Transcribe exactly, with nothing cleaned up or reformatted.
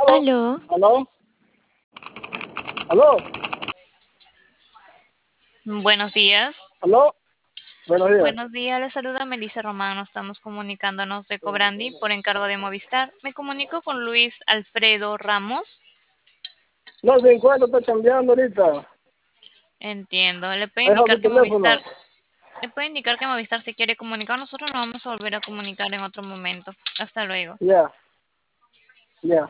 Aló, ¿Aló? ¿Aló? Buenos días. ¿Aló? Buenos días. Buenos días, le saluda Melissa Romano. Estamos comunicándonos de Cobrandi por encargo de Movistar. Me comunico con Luis Alfredo Ramos. No se encuentra, está chambeando ahorita. Entiendo. Le puede Ha dejado su indicar que teléfono. Movistar, le puede indicar que Movistar se quiere comunicar. Nosotros nos vamos a volver a comunicar en otro momento. Hasta luego. Ya, ya.